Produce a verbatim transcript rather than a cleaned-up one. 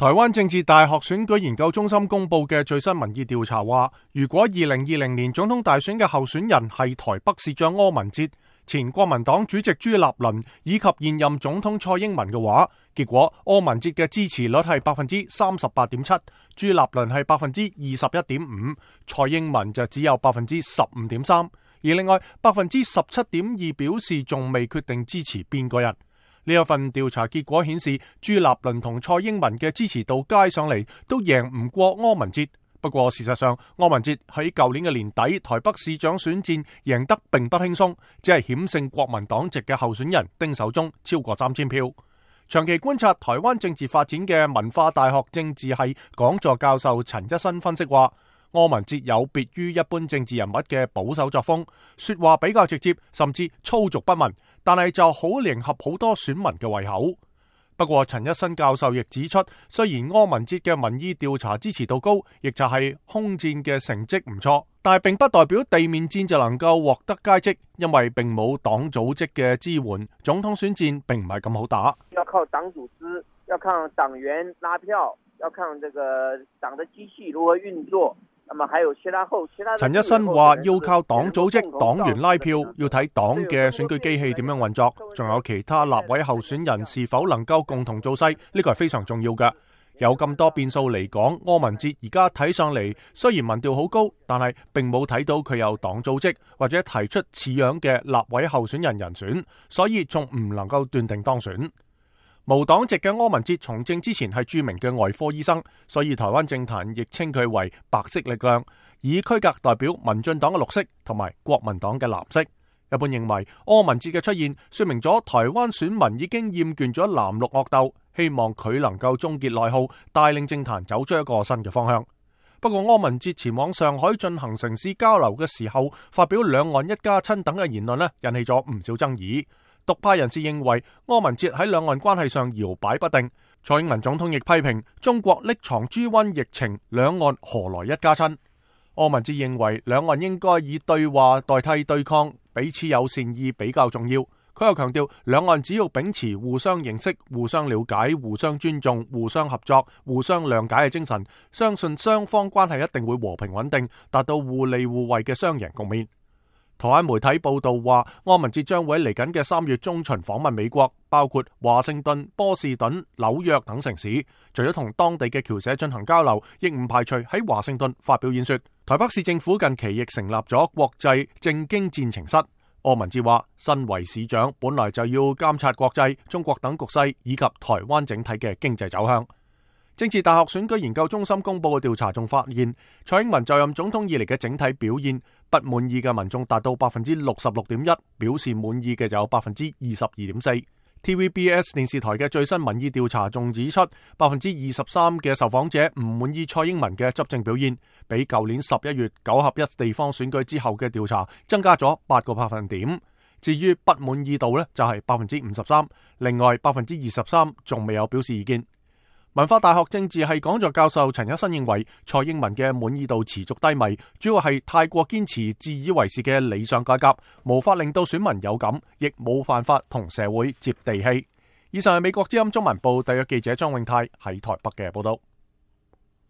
台灣政治大學選舉研究中心公布嘅最新民意調查話，如果二零二零年總統大選嘅候選人係台北市長柯文哲、前國民黨主席朱立倫以及現任總統蔡英文嘅話，結果柯文哲嘅支持率係百分之三十八點七，朱立倫係百分之二十一點五，蔡英文就只有百分之十五點三，而另外百分之十七點二表示仲未決定支持邊個人。呢一份調查結果顯示，朱立倫同蔡英文嘅支持度加上嚟都贏唔過柯文哲。不過事實上，柯文哲喺舊年嘅年底台北市長選戰贏得並不輕鬆，只係險勝國民黨籍嘅候選人丁守中超過三千票。長期觀察台灣政治發展嘅文化大學政治系講座教授陳一新分析話，柯文哲有別於一般政治人物嘅保守作風，說話比較直接，甚至粗俗不文，但係就好迎合好多選民嘅胃口。不過陳一新教授亦指出，雖然柯文哲嘅民意調查支持度高，亦就係空戰嘅成績唔錯，但係並不代表地面戰就能夠獲得佳績，因為並冇黨組織嘅支援，總統選戰並唔係咁好打。 要靠黨組織，要靠黨員拉票，要看這個黨的機器如何運作。 陳一新話要靠黨組織、黨員拉票，要睇黨嘅選舉機器點樣運作，仲有其他立委候選人是否能夠共同造勢，呢個係非常重要嘅。有咁多變數嚟講，柯文哲而家睇上嚟雖然民調好高，但係並冇睇到佢有黨組織或者提出似樣嘅立委候選人人選，所以仲唔能夠斷定當選。無黨籍嘅柯文哲從政之前係著名嘅外科醫生，所以台灣政壇亦稱佢為白色力量，以區隔代表民進黨嘅綠色同埋國民黨嘅藍色。一般認為柯文哲嘅出現說明咗台灣選民已經厭倦咗藍綠惡鬥，希望佢能夠終結內耗，帶領政壇走出一個新嘅方向。不過柯文哲前往上海進行城市交流嘅時候，發表兩岸一家親等嘅言論呢，引起咗唔少爭議。獨派人士認為柯文哲喺兩岸關係上搖擺不定，蔡英文總統亦批評中國匿藏豬瘟疫情，兩岸何來一家親？柯文哲認為兩岸應該以對話代替對抗，彼此有善意比較重要。佢又強調兩岸只要秉持互相認識、互相了解、互相尊重、互相合作、互相諒解嘅精神，相信雙方關係一定會和平穩定，達到互利互惠嘅雙贏局面。台灣媒體報道話，柯文哲將會嚟緊嘅三月中旬訪問美國，包括華盛頓、波士頓、紐約等城市。除咗同當地嘅僑社進行交流，亦唔排除喺華盛頓發表演說。台北市政府近期亦成立咗國際政經戰情室。柯文哲話，身為市長，本來就要監察國際、中國等局勢以及台灣整體嘅經濟走向。政治大學選舉研究中心公布嘅調查仲發現，蔡英文就任總統以嚟嘅整體表現，不滿意嘅民眾達到百分之六十六點一，表示滿意嘅就有百分之二十二點四。T V B S 電視台嘅最新民意調查仲指出，百分之二十三嘅受訪者唔滿意蔡英文嘅執政表現，比舊年十一月九合一地方選舉之後嘅調查增加咗八個百分點。至於不滿意度呢，就係百分之五十三，另外百分之二十三仲未有表示意見。文化大學政治系講座教授陳一新認為，蔡英文嘅滿意度持續低迷，主要係太過堅持自以為是嘅理想改革，無法令到選民有感，亦冇辦法同社會接地氣。以上係美國之音中文部特約記者張永泰喺台北嘅報道。